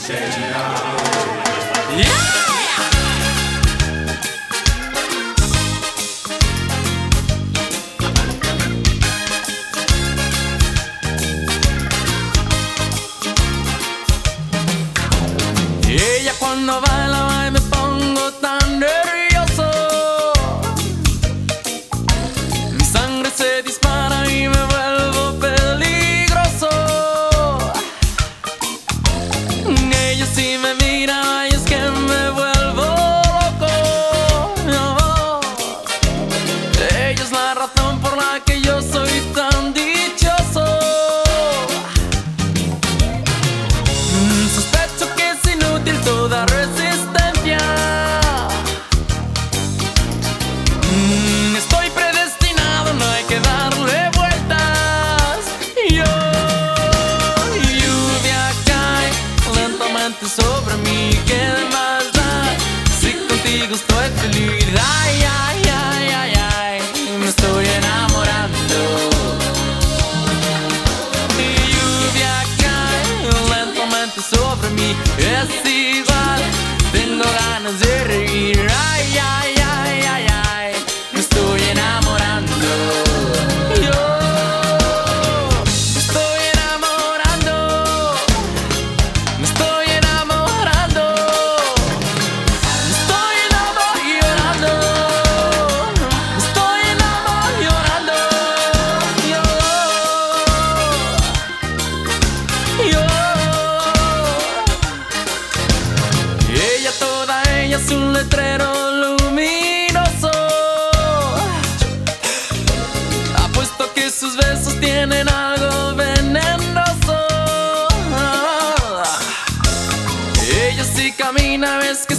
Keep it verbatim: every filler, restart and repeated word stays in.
Ella cuando baila me pongo tan nervioso, mi sangre se dispara y me vuelvo peligroso. Ella sí me mira y es que me vuelvo loco. No. Ella es la razón por la que yo soy tan dichoso. Mm, sospecho que es inútil toda resistencia. Mm, estoy predestinado, no hay que darle vueltas. Yo, lluvia cae lentamente sobre mí, ¿qué más da? Si contigo estoy feliz. Ay, ay, ay, ay, ay, me estoy enamorando. Y lluvia cae lentamente sobre mí, es igual, tengo ganas de reír. Ay, ay, ay, ay, ay, me estoy enamorando. Yo me estoy enamorando, me estoy enamorando, me estoy enamorando, me estoy enamorando. Yo, yo. Ella, toda ella es un letrero luminoso. Apuesto que sus besos tienen algo venenoso. Ella sí camina, ves que